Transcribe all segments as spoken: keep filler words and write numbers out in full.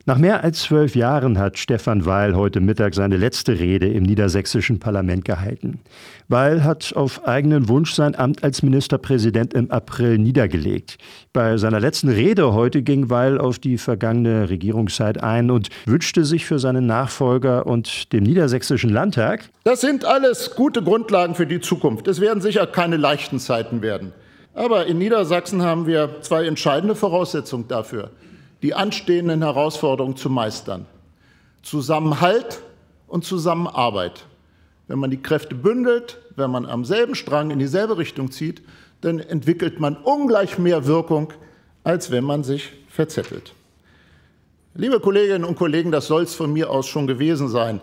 Nach mehr als zwölf Jahren hat Stefan Weil heute Mittag seine letzte Rede im niedersächsischen Parlament gehalten. Weil hat auf eigenen Wunsch sein Amt als Ministerpräsident im April niedergelegt. Bei seiner letzten Rede heute ging Weil auf die vergangene Regierungszeit ein und wünschte sich für seinen Nachfolger und dem niedersächsischen Landtag: Das sind alles gute Grundlagen für die Zukunft. Es werden sicher keine leichten Zeiten werden. Aber in Niedersachsen haben wir zwei entscheidende Voraussetzungen dafür, die anstehenden Herausforderungen zu meistern: Zusammenhalt und Zusammenarbeit. Wenn man die Kräfte bündelt, wenn man am selben Strang in dieselbe Richtung zieht, dann entwickelt man ungleich mehr Wirkung, als wenn man sich verzettelt. Liebe Kolleginnen und Kollegen, das soll es von mir aus schon gewesen sein.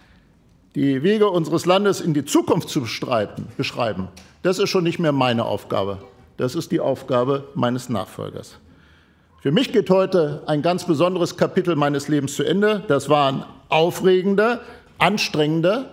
Die Wege unseres Landes in die Zukunft zu bestreiten, beschreiben, das ist schon nicht mehr meine Aufgabe. Das ist die Aufgabe meines Nachfolgers. Für mich geht heute ein ganz besonderes Kapitel meines Lebens zu Ende. Das waren aufregende, anstrengende,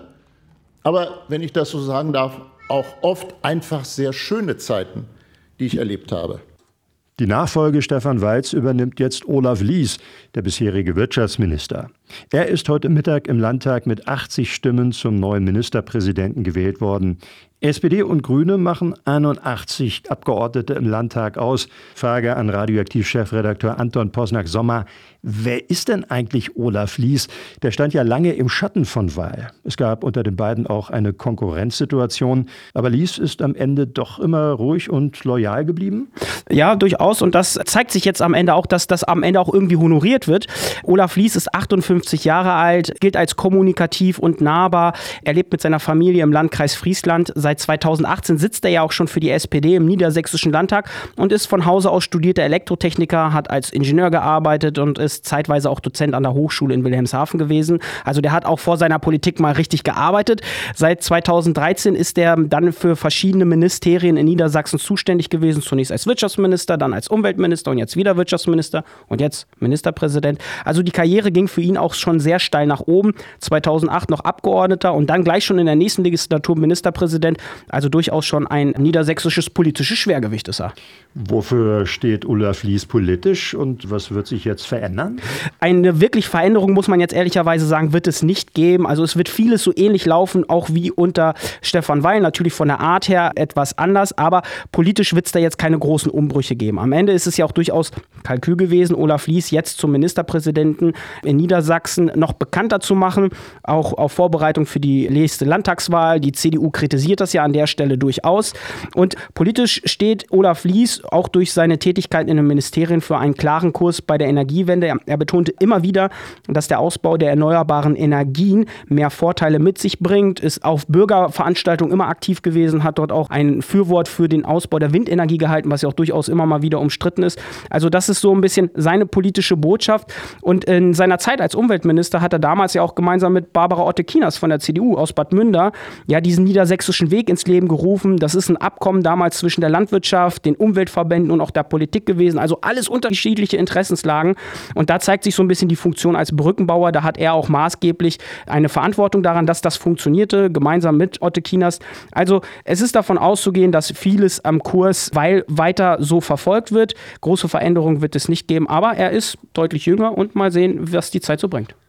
aber, wenn ich das so sagen darf, auch oft einfach sehr schöne Zeiten, die ich erlebt habe. Die Nachfolge Stefan Weils übernimmt jetzt Olaf Lies, der bisherige Wirtschaftsminister. Er ist heute Mittag im Landtag mit achtzig Stimmen zum neuen Ministerpräsidenten gewählt worden. S P D und Grüne machen einundachtzig Abgeordnete im Landtag aus. Frage an Radioaktiv-Chefredakteur Anton Posnack-Sommer: Wer ist denn eigentlich Olaf Lies? Der stand ja lange im Schatten von Weil. Es gab unter den beiden auch eine Konkurrenzsituation. Aber Lies ist am Ende doch immer ruhig und loyal geblieben? Ja, durchaus. Und das zeigt sich jetzt am Ende auch, dass das am Ende auch irgendwie honoriert wird. Olaf Lies ist achtundfünfzig Jahre alt, gilt als kommunikativ und nahbar. Er lebt mit seiner Familie im Landkreis Friesland. Seit zweitausendachtzehn sitzt er ja auch schon für die S P D im niedersächsischen Landtag und ist von Hause aus studierter Elektrotechniker, hat als Ingenieur gearbeitet und ist zeitweise auch Dozent an der Hochschule in Wilhelmshaven gewesen. Also der hat auch vor seiner Politik mal richtig gearbeitet. Seit zweitausenddreizehn ist er dann für verschiedene Ministerien in Niedersachsen zuständig gewesen. Zunächst als Wirtschaftsminister, dann als Umweltminister und jetzt wieder Wirtschaftsminister und jetzt Ministerpräsident. Also die Karriere ging für ihn auch schon sehr steil nach oben. zweitausendacht noch Abgeordneter und dann gleich schon in der nächsten Legislatur Ministerpräsident. Also durchaus schon ein niedersächsisches politisches Schwergewicht ist er. Wofür steht Olaf Lies politisch und was wird sich jetzt verändern? Eine wirklich Veränderung, muss man jetzt ehrlicherweise sagen, wird es nicht geben. Also es wird vieles so ähnlich laufen, auch wie unter Stefan Weil. Natürlich von der Art her etwas anders, aber politisch wird es da jetzt keine großen Umbrüche geben. Am Ende ist es ja auch durchaus Kalkül gewesen, Olaf Lies jetzt zum Ministerpräsidenten in Niedersachsen noch bekannter zu machen, auch auf Vorbereitung für die nächste Landtagswahl. Die C D U kritisiert das ja an der Stelle durchaus. Und politisch steht Olaf Lies auch durch seine Tätigkeit in den Ministerien für einen klaren Kurs bei der Energiewende. Er, er betonte immer wieder, dass der Ausbau der erneuerbaren Energien mehr Vorteile mit sich bringt, ist auf Bürgerveranstaltungen immer aktiv gewesen, hat dort auch ein Fürwort für den Ausbau der Windenergie gehalten, was ja auch durchaus immer mal wieder umstritten ist. Also das ist so ein bisschen seine politische Botschaft. Und in seiner Zeit als Umweltminister hat er damals ja auch gemeinsam mit Barbara Otte-Kienast von der C D U aus Bad Münder ja diesen niedersächsischen Weg ins Leben gerufen. Das ist ein Abkommen damals zwischen der Landwirtschaft, den Umweltverbänden und auch der Politik gewesen. Also alles unterschiedliche Interessenslagen. Und da zeigt sich so ein bisschen die Funktion als Brückenbauer. Da hat er auch maßgeblich eine Verantwortung daran, dass das funktionierte, gemeinsam mit Otte-Kienast. Also es ist davon auszugehen, dass vieles am Kurs Weil weiter so verfolgt wird. Große Veränderungen wird es nicht geben, aber er ist deutlich jünger und mal sehen, was die Zeit so bringt.